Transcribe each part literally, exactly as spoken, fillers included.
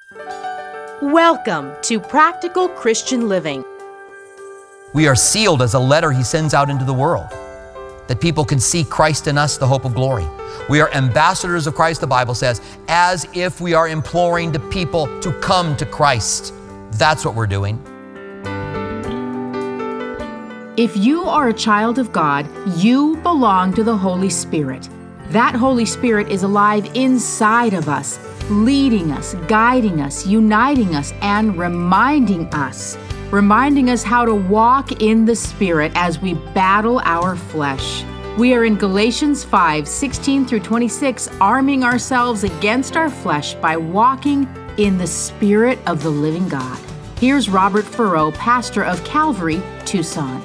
Welcome to Practical Christian Living. We are sealed as a letter he sends out into the world, that people can see Christ in us, the hope of glory. We are ambassadors of Christ, the Bible says, as if we are imploring the people to come to Christ. That's what we're doing. If you are a child of God, you belong to the Holy Spirit. That Holy Spirit is alive inside of us, leading us, guiding us, uniting us, and reminding us, reminding us how to walk in the Spirit as we battle our flesh. We are in Galatians five, sixteen through twenty-six, arming ourselves against our flesh by walking in the Spirit of the living God. Here's Robert Furrow, pastor of Calvary, Tucson.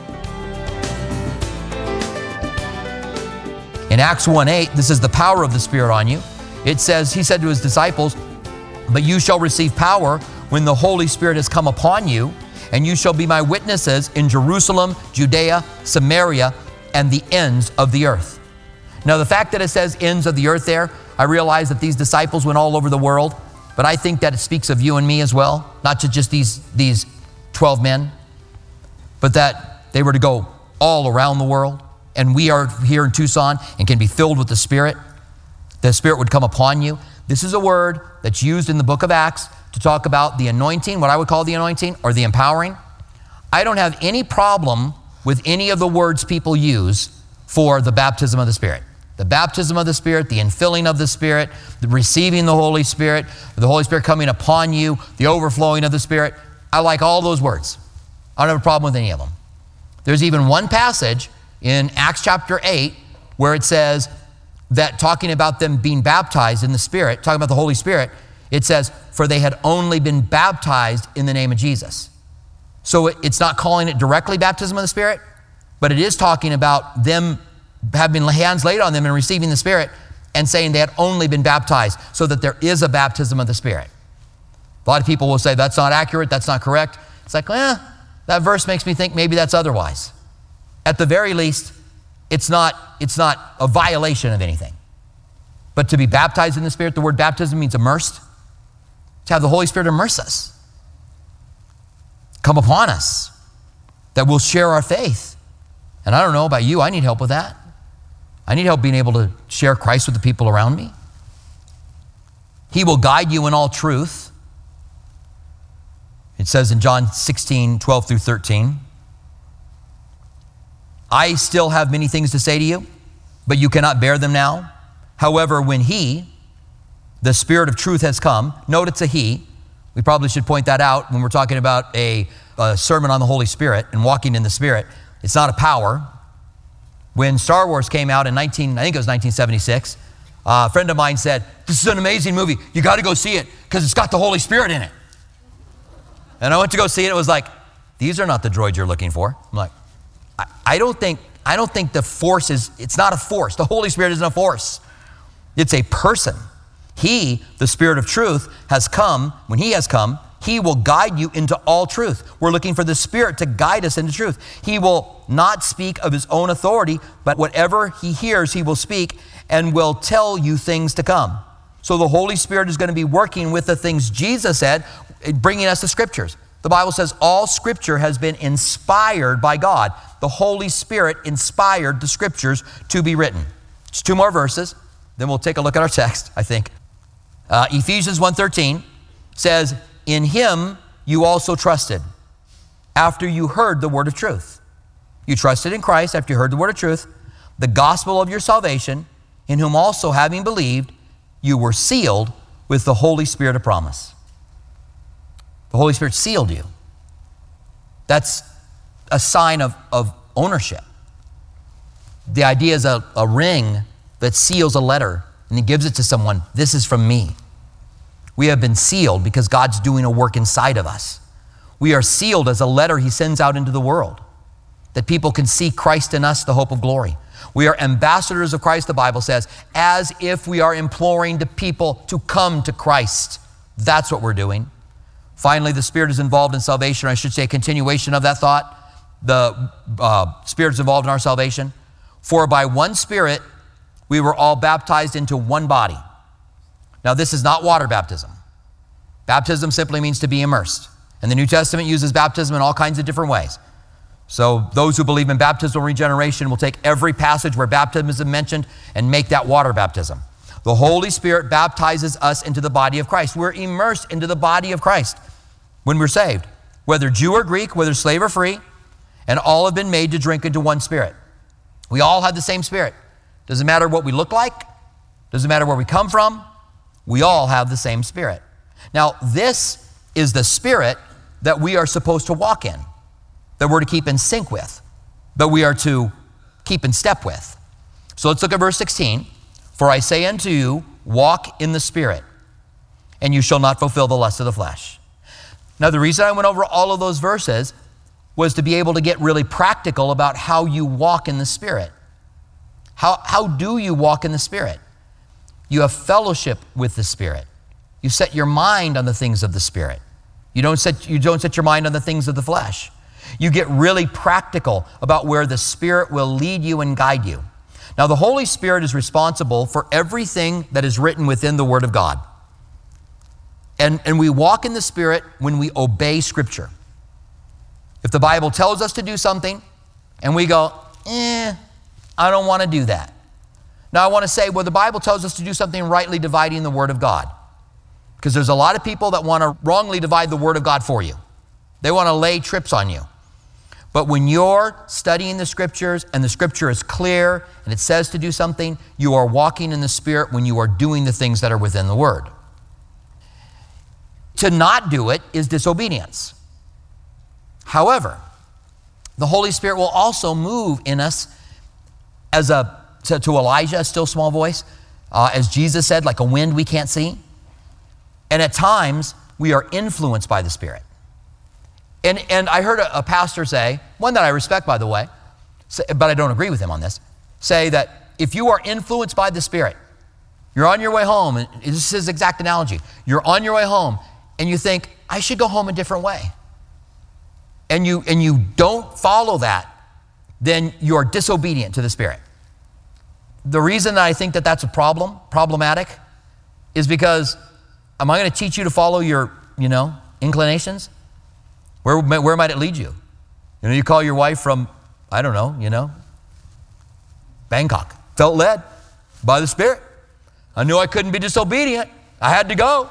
In Acts one eight, this is the power of the Spirit on you. It says, he said to his disciples, but you shall receive power when the Holy Spirit has come upon you, and you shall be my witnesses in Jerusalem, Judea, Samaria, and the ends of the earth. Now, the fact that it says ends of the earth there, I realize that these disciples went all over the world, but I think that it speaks of you and me as well, not to just these, these twelve men, but that they were to go all around the world. And we are here in Tucson and can be filled with the Spirit. The Spirit would come upon you. This is a word that's used in the book of Acts to talk about the anointing, what I would call the anointing, or the empowering. I don't have any problem with any of the words people use for the baptism of the Spirit. The baptism of the Spirit, the infilling of the Spirit, the receiving the Holy Spirit, the Holy Spirit coming upon you, the overflowing of the Spirit. I like all those words. I don't have a problem with any of them. There's even one passage in Acts chapter eight where it says that, talking about them being baptized in the Spirit, talking about the Holy Spirit, it says, for they had only been baptized in the name of Jesus. So it, it's not calling it directly baptism of the Spirit, but it is talking about them having hands laid on them and receiving the Spirit, and saying they had only been baptized, so that there is a baptism of the Spirit. A lot of people will say that's not accurate, that's not correct. It's like, eh, that verse makes me think maybe that's otherwise. At the very least, it's not, it's not a violation of anything. But to be baptized in the Spirit, the word baptism means immersed. To have the Holy Spirit immerse us, come upon us, that we'll share our faith. And I don't know about you, I need help with that. I need help being able to share Christ with the people around me. He will guide you in all truth. It says in John sixteen, twelve through thirteen, I still have many things to say to you, but you cannot bear them now. However, when he, the Spirit of truth, has come, note it's a he. We probably should point that out when we're talking about a, a sermon on the Holy Spirit and walking in the Spirit. It's not a power. When Star Wars came out in nineteen, I think it was nineteen seventy-six, uh, a friend of mine said, this is an amazing movie. You got to go see it because it's got the Holy Spirit in it. And I went to go see it. It was like, these are not the droids you're looking for. I'm like, I, I don't think, I don't think the force is, it's not a force. The Holy Spirit isn't a force. It's a person. He, the Spirit of truth, has come. When he has come, he will guide you into all truth. We're looking for the Spirit to guide us into truth. He will not speak of his own authority, but whatever he hears, he will speak and will tell you things to come. So the Holy Spirit is going to be working with the things Jesus said, bringing us the scriptures. The Bible says all scripture has been inspired by God. The Holy Spirit inspired the scriptures to be written. Just two more verses, then we'll take a look at our text, I think. Uh, Ephesians one thirteen says, in him you also trusted after you heard the word of truth. You trusted in Christ after you heard the word of truth, the gospel of your salvation, in whom also having believed, you were sealed with the Holy Spirit of promise. The Holy Spirit sealed you. That's a sign of, of ownership. The idea is a, a ring that seals a letter and he gives it to someone. This is from me. We have been sealed because God's doing a work inside of us. We are sealed as a letter he sends out into the world, that people can see Christ in us, the hope of glory. We are ambassadors of Christ, the Bible says, as if we are imploring the people to come to Christ. That's what we're doing. Finally, the Spirit is involved in salvation. I should say a continuation of that thought. The uh, Spirit is involved in our salvation. For by one Spirit, we were all baptized into one body. Now, this is not water baptism. Baptism simply means to be immersed. And the New Testament uses baptism in all kinds of different ways. So those who believe in baptismal regeneration will take every passage where baptism is mentioned and make that water baptism. The Holy Spirit baptizes us into the body of Christ. We're immersed into the body of Christ when we're saved, whether Jew or Greek, whether slave or free, and all have been made to drink into one Spirit. We all have the same Spirit. Doesn't matter what we look like, doesn't matter where we come from, we all have the same Spirit. Now, this is the Spirit that we are supposed to walk in, that we're to keep in sync with, that we are to keep in step with. So let's look at verse sixteen. For I say unto you, walk in the Spirit, and you shall not fulfill the lust of the flesh. Now, the reason I went over all of those verses was to be able to get really practical about how you walk in the Spirit. How, how do you walk in the Spirit? You have fellowship with the Spirit. You set your mind on the things of the Spirit. You don't set, you don't set your mind on the things of the flesh. You get really practical about where the Spirit will lead you and guide you. Now, the Holy Spirit is responsible for everything that is written within the Word of God. And, and we walk in the Spirit when we obey Scripture. If the Bible tells us to do something and we go, eh, I don't want to do that. Now, I want to say, well, the Bible tells us to do something rightly dividing the Word of God. Because there's a lot of people that want to wrongly divide the Word of God for you. They want to lay trips on you. But when you're studying the Scriptures and the Scripture is clear and it says to do something, you are walking in the Spirit when you are doing the things that are within the Word. To not do it is disobedience. However, the Holy Spirit will also move in us as a, to, to Elijah, a still small voice, uh, as Jesus said, like a wind we can't see. And at times, we are influenced by the Spirit. And, and I heard a, a pastor say, one that I respect, by the way, say, but I don't agree with him on this, say that if you are influenced by the Spirit, you're on your way home, and this is his exact analogy, you're on your way home, and you think, I should go home a different way. And you, and you don't follow that, then you're disobedient to the Spirit. The reason that I think that that's a problem, problematic, is because am I going to teach you to follow your, you know, inclinations? Where, where might it lead you? You know, you call your wife from, I don't know, you know, Bangkok. Felt led by the Spirit. I knew I couldn't be disobedient. I had to go.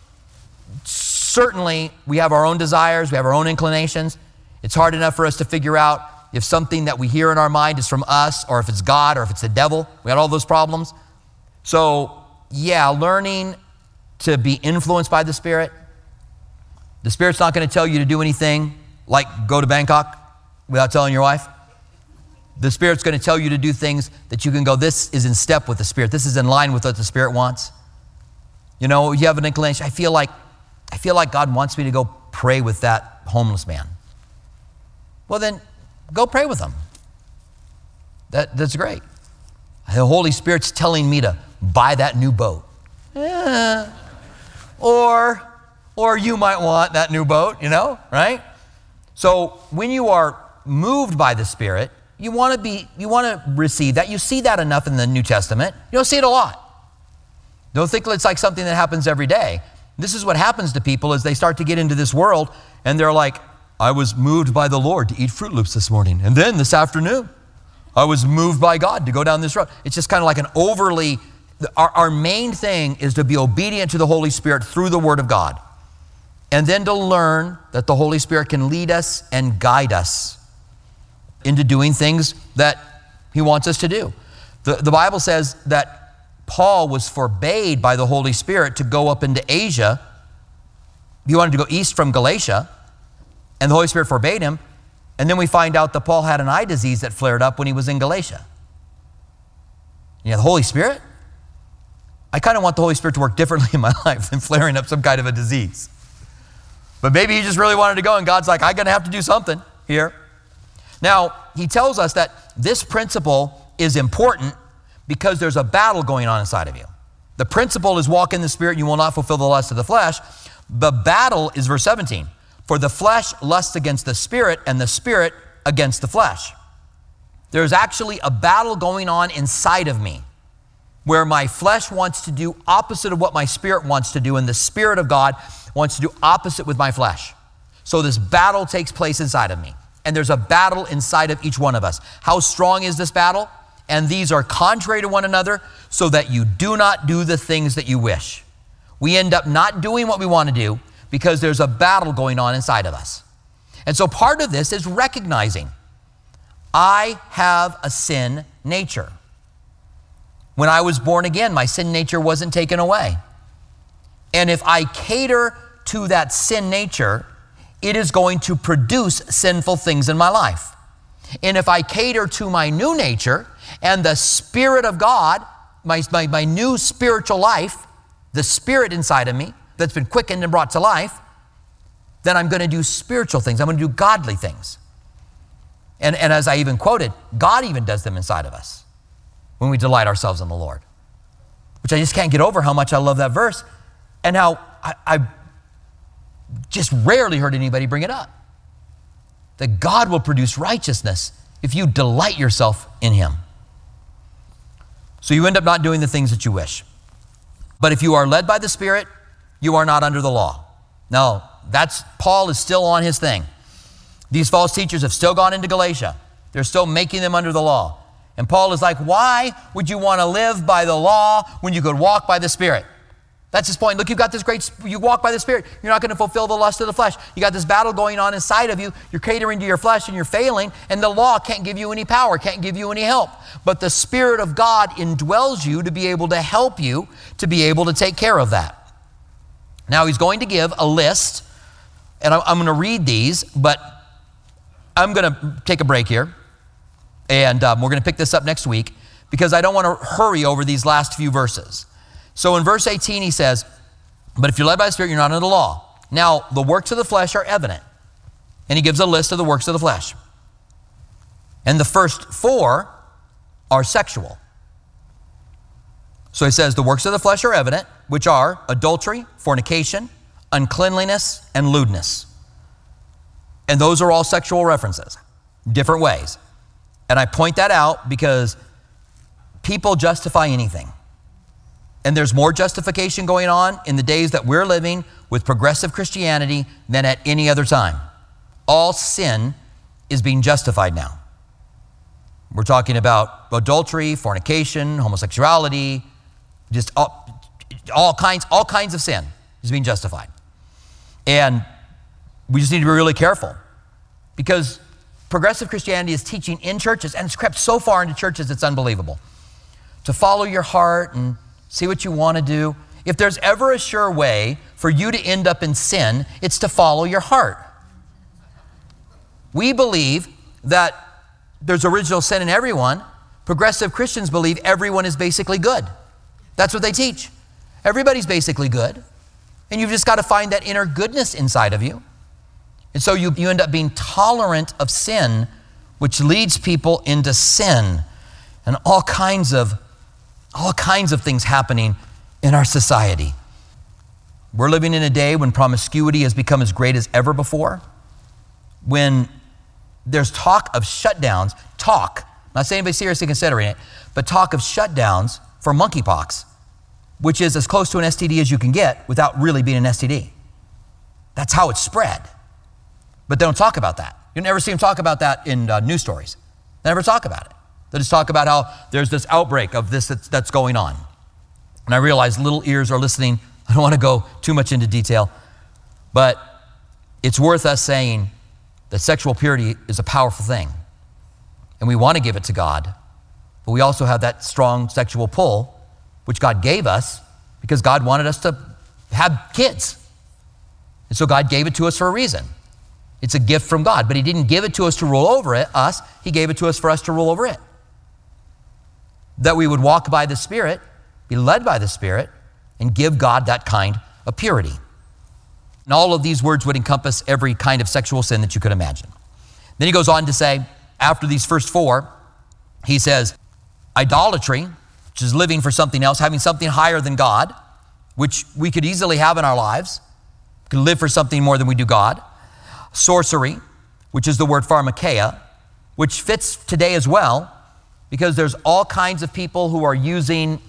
Certainly, we have our own desires. We have our own inclinations. It's hard enough for us to figure out if something that we hear in our mind is from us or if it's God or if it's the devil. We got all those problems. So, yeah, learning to be influenced by the Spirit. The Spirit's not going to tell you to do anything like go to Bangkok without telling your wife. The Spirit's going to tell you to do things that you can go, this is in step with the Spirit. This is in line with what the Spirit wants. You know, you have an inclination. I feel like, I feel like God wants me to go pray with that homeless man. Well, then go pray with him. That, that's great. The Holy Spirit's telling me to buy that new boat. Yeah. Or, or you might want that new boat, you know, right? So when you are moved by the Spirit, you want to be, you want to receive that. You see that enough in the New Testament. You don't see it a lot. Don't think it's like something that happens every day. This is what happens to people as they start to get into this world and they're like, I was moved by the Lord to eat Fruit Loops this morning. And then this afternoon, I was moved by God to go down this road. It's just kind of like an overly, our, our main thing is to be obedient to the Holy Spirit through the Word of God. And then to learn that the Holy Spirit can lead us and guide us into doing things that He wants us to do. The, the Bible says that Paul was forbade by the Holy Spirit to go up into Asia. He wanted to go east from Galatia, and the Holy Spirit forbade him. And then we find out that Paul had an eye disease that flared up when he was in Galatia. You know, the Holy Spirit? I kind of want the Holy Spirit to work differently in my life than flaring up some kind of a disease. But maybe he just really wanted to go, and God's like, I'm going to have to do something here. Now, he tells us that this principle is important because there's a battle going on inside of you. The principle is walk in the Spirit, you will not fulfill the lust of the flesh. The battle is verse seventeen. For the flesh lusts against the Spirit, and the Spirit against the flesh. There's actually a battle going on inside of me. where my flesh wants to do opposite of what my spirit wants to do, and the Spirit of God wants to do opposite with my flesh. So this battle takes place inside of me, and there's a battle inside of each one of us. How strong is this battle? And these are contrary to one another, so that you do not do the things that you wish. We end up not doing what we want to do because there's a battle going on inside of us. And so part of this is recognizing I have a sin nature. When I was born again, my sin nature wasn't taken away. And if I cater to that sin nature, it is going to produce sinful things in my life. And if I cater to my new nature and the Spirit of God, my, my, my new spiritual life, the Spirit inside of me that's been quickened and brought to life, then I'm going to do spiritual things. I'm going to do godly things. And, and as I even quoted, God even does them inside of us when we delight ourselves in the Lord, which I just can't get over how much I love that verse and how I, I just rarely heard anybody bring it up. That God will produce righteousness if you delight yourself in Him. So you end up not doing the things that you wish. But if you are led by the Spirit, you are not under the law. Now, that's Paul is still on his thing. These false teachers have still gone into Galatia. They're still making them under the law. And Paul is like, why would you want to live by the law when you could walk by the Spirit? That's his point. Look, you've got this great, you walk by the Spirit. You're not going to fulfill the lust of the flesh. You got this battle going on inside of you. You're catering to your flesh and you're failing, and the law can't give you any power, can't give you any help. But the Spirit of God indwells you to be able to help you to be able to take care of that. Now he's going to give a list, and I'm going to read these, but I'm going to take a break here, and um, we're going to pick this up next week because I don't want to hurry over these last few verses. So in verse eighteen, he says, but if you're led by the Spirit, you're not under the law. Now, the works of the flesh are evident. And he gives a list of the works of the flesh. And the first four are sexual. So he says, the works of the flesh are evident, which are adultery, fornication, uncleanliness, and lewdness. And those are all sexual references, different ways. And I point that out because people justify anything. And there's more justification going on in the days that we're living with progressive Christianity than at any other time. All sin is being justified now. We're talking about adultery, fornication, homosexuality, just all, all kinds, all kinds of sin is being justified. And we just need to be really careful because progressive Christianity is teaching in churches, and it's crept so far into churches, it's unbelievable. To follow your heart and see what you want to do. If there's ever a sure way for you to end up in sin, it's to follow your heart. We believe that there's original sin in everyone. Progressive Christians believe everyone is basically good. That's what they teach. Everybody's basically good. And you've just got to find that inner goodness inside of you. And so you, you end up being tolerant of sin, which leads people into sin and all kinds of all kinds of things happening in our society. We're living in a day when promiscuity has become as great as ever before, when there's talk of shutdowns, talk, not saying anybody seriously considering it, but talk of shutdowns for monkeypox, which is as close to an S T D as you can get without really being an S T D. That's how it's spread. But they don't talk about that. You never see them talk about that in uh, news stories. They never talk about it. They just talk about how there's this outbreak of this that's, that's going on. And I realize little ears are listening. I don't want to go too much into detail, but it's worth us saying that sexual purity is a powerful thing. And we want to give it to God, but we also have that strong sexual pull, which God gave us because God wanted us to have kids. And so God gave it to us for a reason. It's a gift from God, but He didn't give it to us to rule over it, us. He gave it to us for us to rule over it. That we would walk by the Spirit, be led by the Spirit, and give God that kind of purity. And all of these words would encompass every kind of sexual sin that you could imagine. Then he goes on to say, after these first four, he says, idolatry, which is living for something else, having something higher than God, which we could easily have in our lives. We could live for something more than we do God. Sorcery, which is the word pharmakeia, which fits today as well, because there's all kinds of people who are using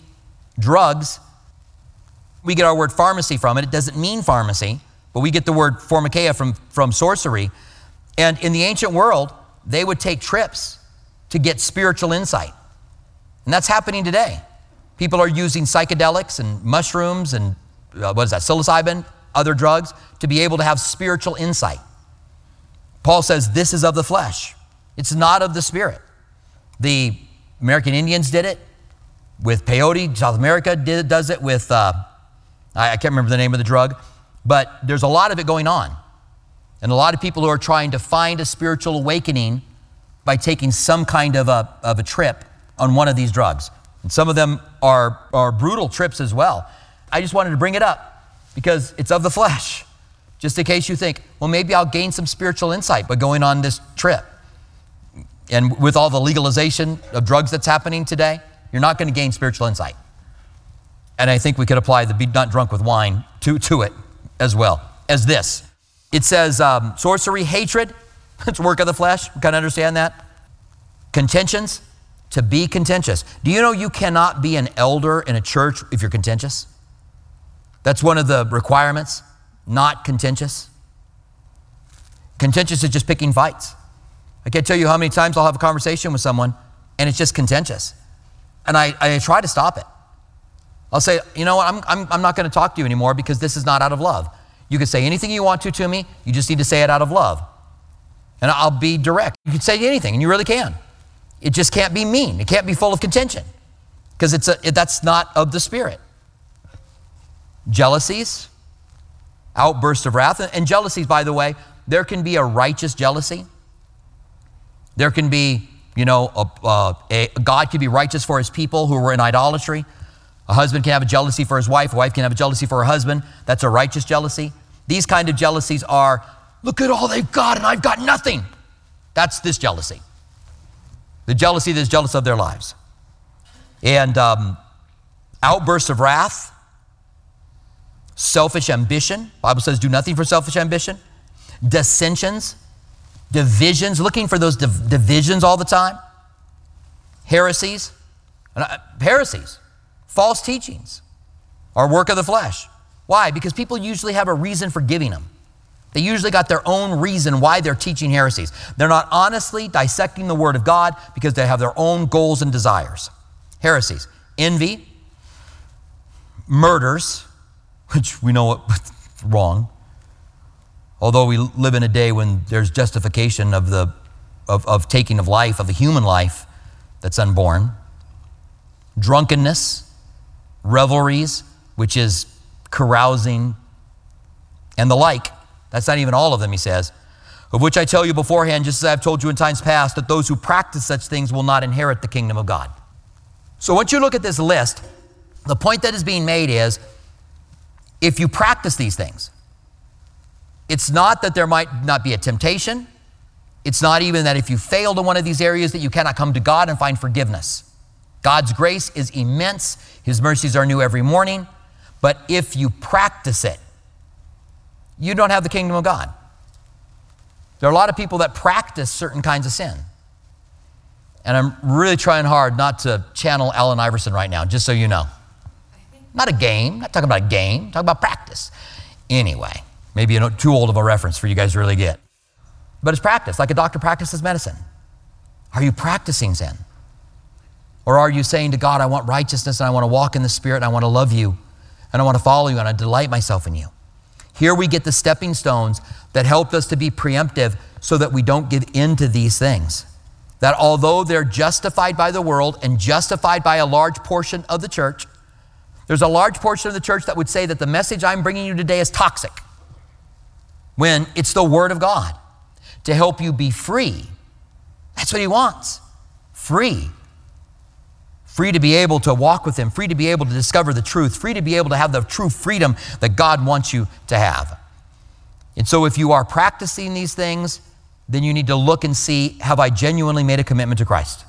Drugs, we get our word pharmacy from it. It doesn't mean pharmacy, but we get the word pharmakeia from, from sorcery. And in the ancient world, they would take trips to get spiritual insight. And that's happening today. People are using psychedelics and mushrooms and uh, what is that, psilocybin, other drugs, to be able to have spiritual insight. Paul says this is of the flesh. It's not of the spirit. The American Indians did it with peyote. South America did, does it with, uh, I, I can't remember the name of the drug, but there's a lot of it going on. And a lot of people who are trying to find a spiritual awakening by taking some kind of a, of a trip on one of these drugs. And some of them are, are brutal trips as well. I just wanted to bring it up because it's of the flesh. Just in case you think, well, maybe I'll gain some spiritual insight by going on this trip. And with all the legalization of drugs that's happening today, you're not going to gain spiritual insight. And I think we could apply the be not drunk with wine to, to it as well as this. It says um, sorcery, hatred, it's work of the flesh. We kind of understand that. Contentions, to be contentious. Do you know you cannot be an elder in a church if you're contentious? That's one of the requirements. Not contentious. Contentious is just picking fights. I can't tell you how many times I'll have a conversation with someone and it's just contentious. And I, I try to stop it. I'll say, you know what, I'm, I'm, I'm not going to talk to you anymore because this is not out of love. You can say anything you want to to me, you just need to say it out of love. And I'll be direct. You can say anything, and you really can. It just can't be mean. It can't be full of contention because it's a, it, that's not of the Spirit. Jealousies, outbursts of wrath. And jealousies, by the way, there can be a righteous jealousy. There can be, you know, a, a, a, God can be righteous for his people who were in idolatry. A husband can have a jealousy for his wife. A wife can have a jealousy for her husband. That's a righteous jealousy. These kind of jealousies are, look at all they've got and I've got nothing. That's this jealousy. The jealousy that's jealous of their lives. And um, outbursts of wrath. Selfish ambition. The Bible says do nothing for selfish ambition. Dissensions. Divisions. Looking for those div- divisions all the time. Heresies. Uh, heresies. False teachings are work of the flesh. Why? Because people usually have a reason for giving them. They usually got their own reason why they're teaching heresies. They're not honestly dissecting the Word of God because they have their own goals and desires. Heresies. Envy. Murders, which we know what's wrong. Although we live in a day when there's justification of the of, of taking of life, of the human life that's unborn. Drunkenness. Revelries, which is carousing, and the like. That's not even all of them, he says. Of which I tell you beforehand, just as I've told you in times past, that those who practice such things will not inherit the kingdom of God. So once you look at this list, the point that is being made is, if you practice these things, it's not that there might not be a temptation. It's not even that if you fail to one of these areas that you cannot come to God and find forgiveness. God's grace is immense. His mercies are new every morning. But if you practice it, you don't have the kingdom of God. There are a lot of people that practice certain kinds of sin. And I'm really trying hard not to channel Allen Iverson right now, just so you know. Not a game, not talking about a game, talking about practice. Anyway, maybe you're too old of a reference for you guys to really get. But it's practice, like a doctor practices medicine. Are you practicing sin? Or are you saying to God, I want righteousness and I want to walk in the Spirit and I want to love you and I want to follow you and I delight myself in you? Here we get the stepping stones that help us to be preemptive so that we don't give in to these things. That although they're justified by the world and justified by a large portion of the church, there's a large portion of the church that would say that the message I'm bringing you today is toxic, when it's the Word of God to help you be free. That's what he wants. Free. Free to be able to walk with him, free to be able to discover the truth, free to be able to have the true freedom that God wants you to have. And so if you are practicing these things, then you need to look and see, have I genuinely made a commitment to Christ?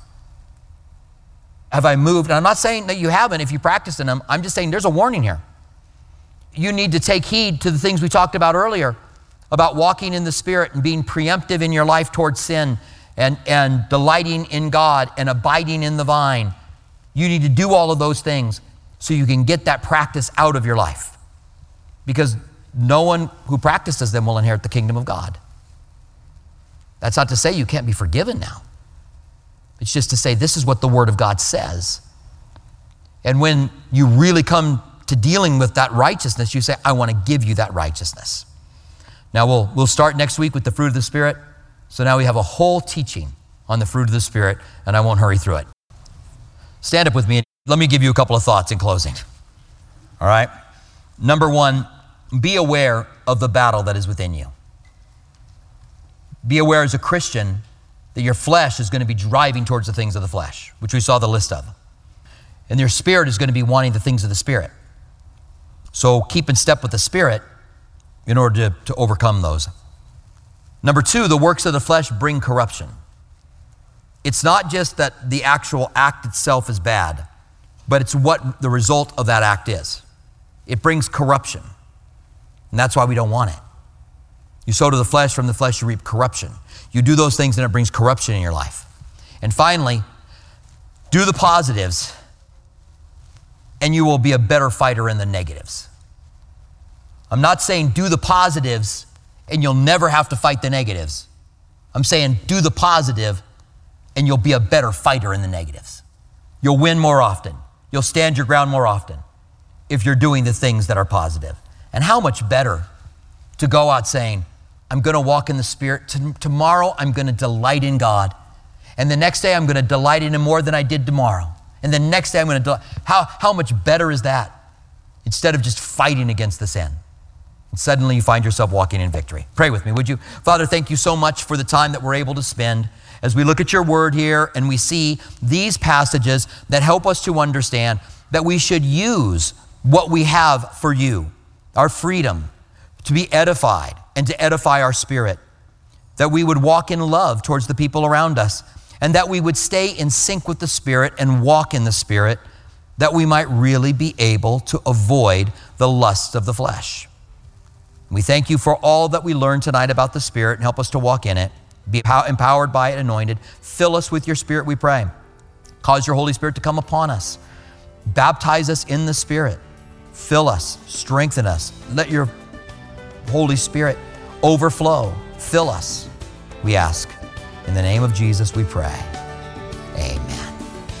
Have I moved? And I'm not saying that you haven't if you practice in them. I'm just saying there's a warning here. You need to take heed to the things we talked about earlier about walking in the Spirit and being preemptive in your life towards sin and, and delighting in God and abiding in the vine. You need to do all of those things so you can get that practice out of your life. Because no one who practices them will inherit the kingdom of God. That's not to say you can't be forgiven now. It's just to say this is what the Word of God says. And when you really come to dealing with that righteousness, you say, I want to give you that righteousness. Now we'll, we'll start next week with the fruit of the Spirit. So now we have a whole teaching on the fruit of the Spirit, and I won't hurry through it. Stand up with me. Let me give you a couple of thoughts in closing. All right? Number one, be aware of the battle that is within you. Be aware as a Christian that your flesh is going to be driving towards the things of the flesh, which we saw the list of. And your spirit is going to be wanting the things of the Spirit. So keep in step with the Spirit in order to, to overcome those. Number two, the works of the flesh bring corruption. It's not just that the actual act itself is bad, but it's what the result of that act is. It brings corruption. And that's why we don't want it. You sow to the flesh, from the flesh you reap corruption. You do those things and it brings corruption in your life. And finally, do the positives and you will be a better fighter in the negatives. I'm not saying do the positives and you'll never have to fight the negatives. I'm saying do the positive and you'll be a better fighter in the negatives. You'll win more often. You'll stand your ground more often if you're doing the things that are positive. And how much better to go out saying, I'm going to walk in the Spirit. T- tomorrow, I'm going to delight in God. And the next day, I'm going to delight in Him more than I did tomorrow. And the next day, I'm going to delight. How, how much better is that? Instead of just fighting against the sin. And suddenly, you find yourself walking in victory. Pray with me, would you? Father, thank you so much for the time that we're able to spend as we look at your word here and we see these passages that help us to understand that we should use what we have for you, our freedom, to be edified and to edify our spirit, that we would walk in love towards the people around us, and that we would stay in sync with the Spirit and walk in the Spirit, that we might really be able to avoid the lusts of the flesh. We thank you for all that we learned tonight about the Spirit, and help us to walk in it, be empowered by it, anointed. Fill us with your Spirit, we pray. Cause your Holy Spirit to come upon us. Baptize us in the Spirit. Fill us, strengthen us. Let your Holy Spirit overflow. Fill us, we ask. In the name of Jesus, we pray. Amen.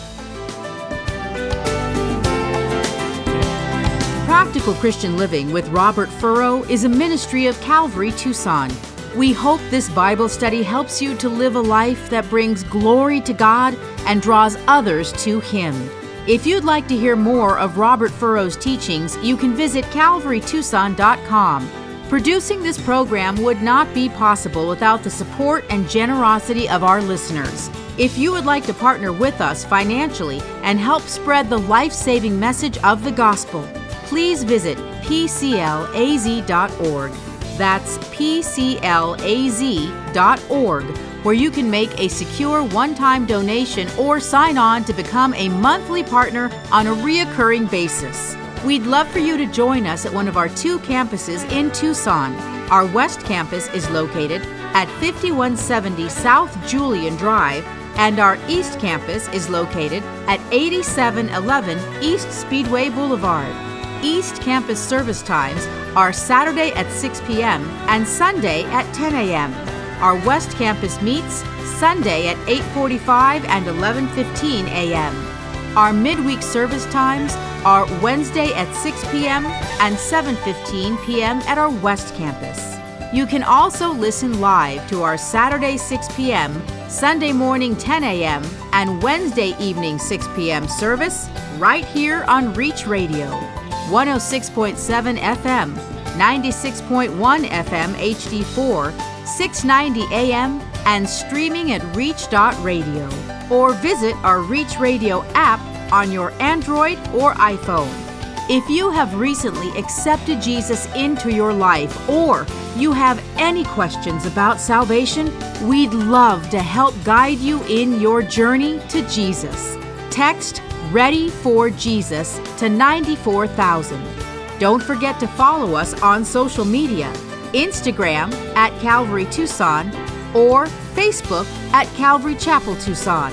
Practical Christian Living with Robert Furrow is a ministry of Calvary Tucson. We hope this Bible study helps you to live a life that brings glory to God and draws others to Him. If you'd like to hear more of Robert Furrow's teachings, you can visit calvary tucson dot com. Producing this program would not be possible without the support and generosity of our listeners. If you would like to partner with us financially and help spread the life-saving message of the gospel, please visit p c l a z dot org. That's p c l a z dot org, where you can make a secure one-time donation or sign on to become a monthly partner on a reoccurring basis. We'd love for you to join us at one of our two campuses in Tucson. Our West Campus is located at fifty-one seventy South Julian Drive, and our East Campus is located at eighty-seven eleven East Speedway Boulevard. East Campus service times are Saturday at six p.m. and Sunday at ten a.m. Our West Campus meets Sunday at eight forty-five and eleven fifteen a.m. Our midweek service times are Wednesday at six p.m. and seven fifteen p.m. at our West Campus. You can also listen live to our Saturday six p.m., Sunday morning ten a.m., and Wednesday evening six p.m. service right here on Reach Radio, one oh six point seven F M, ninety-six point one F M H D four, six ninety A M, and streaming at reach dot radio. Or visit our Reach Radio app on your Android or iPhone. If you have recently accepted Jesus into your life, or you have any questions about salvation, we'd love to help guide you in your journey to Jesus. Text Ready for Jesus to ninety-four thousand. Don't forget to follow us on social media, Instagram at Calvary Tucson or Facebook at Calvary Chapel Tucson.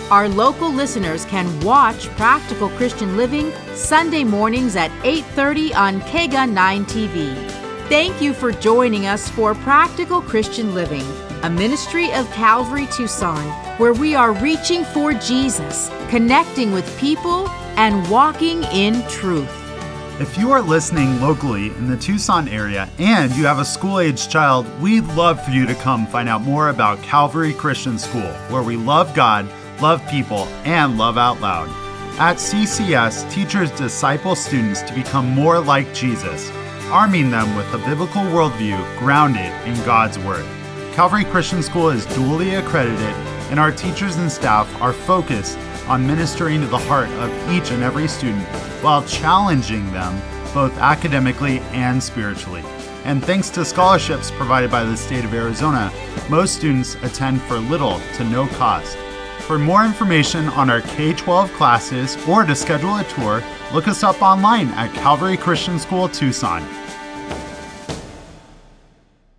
Our local listeners can watch Practical Christian Living Sunday mornings at eight thirty on K G A nine T V. Thank you for joining us for Practical Christian Living, a ministry of Calvary Tucson, where we are reaching for Jesus, connecting with people, and walking in truth. If you are listening locally in the Tucson area and you have a school-aged child, we'd love for you to come find out more about Calvary Christian School, where we love God, love people, and love out loud. At C C S, teachers disciple students to become more like Jesus, arming them with a biblical worldview grounded in God's Word. Calvary Christian School is duly accredited, and our teachers and staff are focused on ministering to the heart of each and every student while challenging them both academically and spiritually. And thanks to scholarships provided by the state of Arizona, most students attend for little to no cost. For more information on our K twelve classes or to schedule a tour, look us up online at Calvary Christian School Tucson.